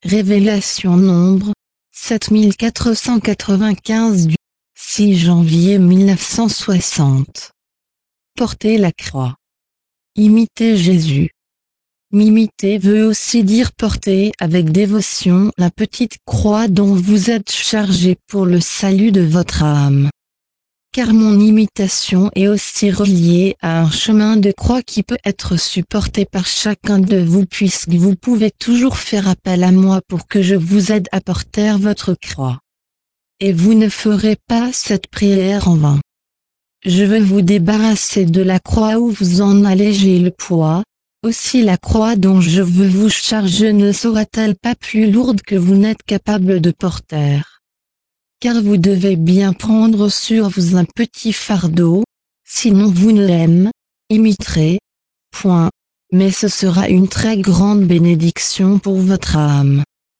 Révélation Nombre, 7495 du 6 janvier 1960. Porter la croix. Imiter Jésus. M'imiter veut aussi dire porter avec dévotion la petite croix dont vous êtes chargé pour le salut de votre âme. Car mon imitation est aussi reliée à un chemin de croix qui peut être supporté par chacun de vous puisque vous pouvez toujours faire appel à moi pour que je vous aide à porter votre croix. Et vous ne ferez pas cette prière en vain. Je veux vous débarrasser de la croix ou vous en alléger le poids. Aussi la croix dont je veux vous charger ne sera-t-elle pas plus lourde que vous n'êtes capable de porter? Car vous devez bien prendre sur vous un petit fardeau, sinon vous ne l'imiterez point, mais ce sera une très grande bénédiction pour votre âme.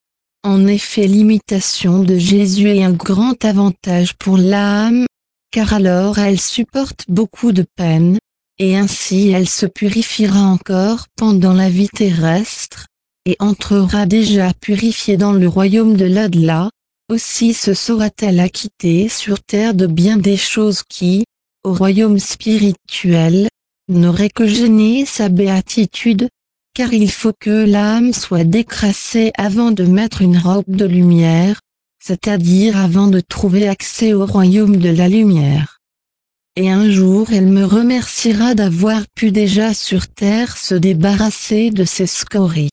En effet, l'imitation de Jésus est un grand avantage pour l'âme, car alors elle supporte beaucoup de peine, et ainsi elle se purifiera encore pendant la vie terrestre, et entrera déjà purifiée dans le royaume de l'au-delà. Aussi se saura-t-elle acquitter sur terre de bien des choses qui, au royaume spirituel, n'auraient que gêné sa béatitude, car il faut que l'âme soit décrassée avant de mettre une robe de lumière, c'est-à-dire avant de trouver accès au royaume de la lumière. Et un jour elle me remerciera d'avoir pu déjà sur terre se débarrasser de ses scories.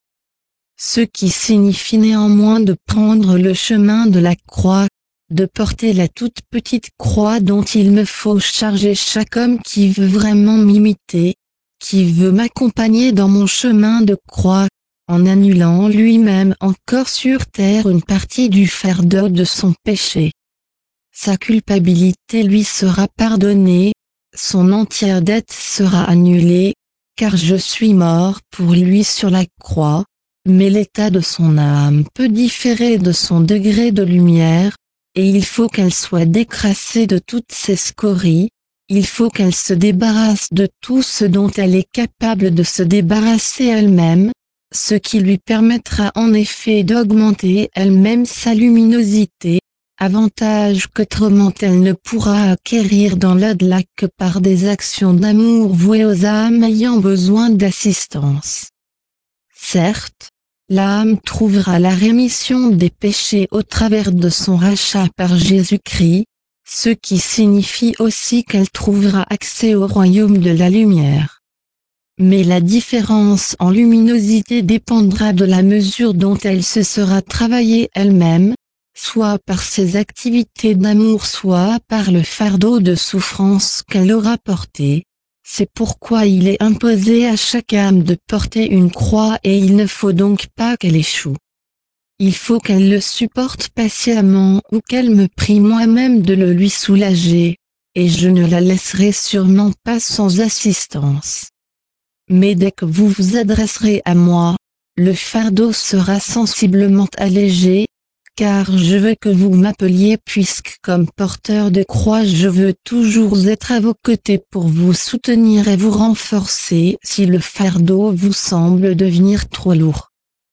Ce qui signifie néanmoins de prendre le chemin de la croix, de porter la toute petite croix dont il me faut charger chaque homme qui veut vraiment m'imiter, qui veut m'accompagner dans mon chemin de croix, en annulant lui-même encore sur terre une partie du fardeau de son péché. Sa culpabilité lui sera pardonnée, son entière dette sera annulée, car je suis mort pour lui sur la croix. Mais l'état de son âme peut différer de son degré de lumière, et il faut qu'elle soit décrassée de toutes ses scories, il faut qu'elle se débarrasse de tout ce dont elle est capable de se débarrasser elle-même, ce qui lui permettra en effet d'augmenter elle-même sa luminosité, avantage qu'autrement elle ne pourra acquérir dans l'au-delà que par des actions d'amour vouées aux âmes ayant besoin d'assistance. Certes, l'âme trouvera la rémission des péchés au travers de son rachat par Jésus-Christ, ce qui signifie aussi qu'elle trouvera accès au royaume de la lumière. Mais la différence en luminosité dépendra de la mesure dont elle se sera travaillée elle-même, soit par ses activités d'amour soit par le fardeau de souffrance qu'elle aura porté. C'est pourquoi il est imposé à chaque âme de porter une croix et il ne faut donc pas qu'elle échoue. Il faut qu'elle le supporte patiemment ou qu'elle me prie moi-même de le lui soulager, et je ne la laisserai sûrement pas sans assistance. Mais dès que vous vous adresserez à moi, le fardeau sera sensiblement allégé, car je veux que vous m'appeliez puisque comme porteur de croix je veux toujours être à vos côtés pour vous soutenir et vous renforcer si le fardeau vous semble devenir trop lourd.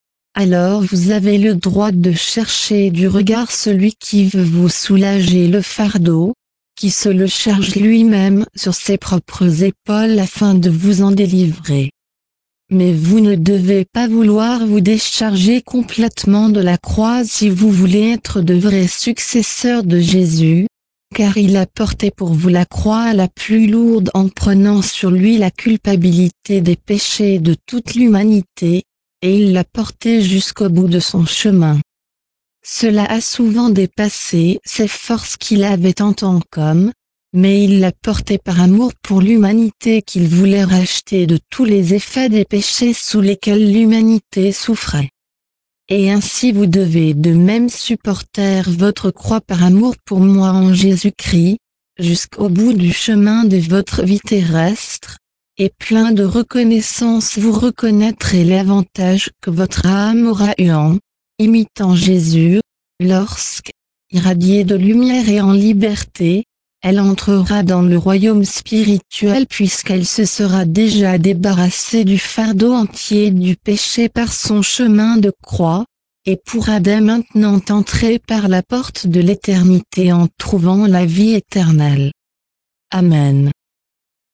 Alors vous avez le droit de chercher du regard celui qui veut vous soulager le fardeau, qui se le charge lui-même sur ses propres épaules afin de vous en délivrer. Mais vous ne devez pas vouloir vous décharger complètement de la croix si vous voulez être de vrais successeurs de Jésus, car il a porté pour vous la croix la plus lourde en prenant sur lui la culpabilité des péchés de toute l'humanité, et il l'a portée jusqu'au bout de son chemin. Cela a souvent dépassé ses forces qu'il avait en tant qu'homme, mais il l'a porté par amour pour l'humanité qu'il voulait racheter de tous les effets des péchés sous lesquels l'humanité souffrait. Et ainsi vous devez de même supporter votre croix par amour pour moi en Jésus-Christ, jusqu'au bout du chemin de votre vie terrestre, et plein de reconnaissance vous reconnaîtrez l'avantage que votre âme aura eu en imitant Jésus, lorsque, irradiée de lumière et en liberté, elle entrera dans le royaume spirituel puisqu'elle se sera déjà débarrassée du fardeau entier du péché par son chemin de croix, et pourra dès maintenant entrer par la porte de l'éternité en trouvant la vie éternelle. Amen.